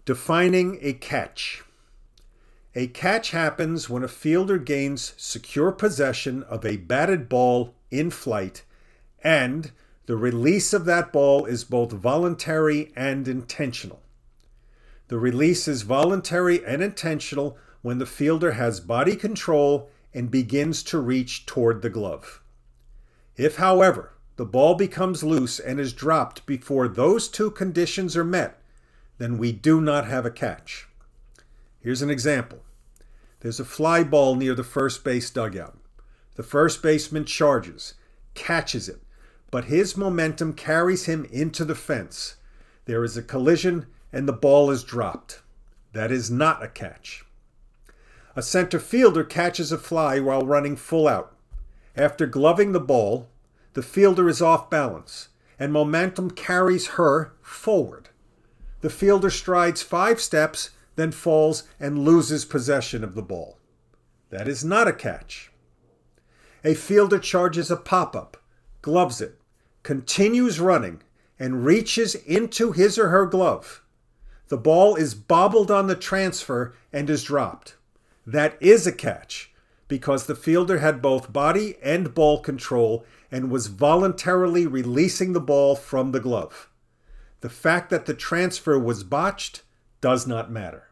Defining a catch. A catch happens when a fielder gains secure possession of a batted ball in flight, and the release of that ball is both voluntary and intentional. The release is voluntary and intentional when the fielder has body control and begins to reach toward the glove. If, however, the ball becomes loose and is dropped before those two conditions are met, then we do not have a catch. Here's an example. There's a fly ball near the first base dugout. The first baseman charges, catches it, but his momentum carries him into the fence. There is a collision and the ball is dropped. That is not a catch. A center fielder catches a fly while running full out. After gloving the ball, the fielder is off balance, and momentum carries her forward. The fielder strides 5 steps, then falls and loses possession of the ball. That is not a catch. A fielder charges a pop-up, gloves it, continues running, and reaches into his or her glove. The ball is bobbled on the transfer and is dropped. That is a catch, because the fielder had both body and ball control and was voluntarily releasing the ball from the glove. The fact that the transfer was botched does not matter.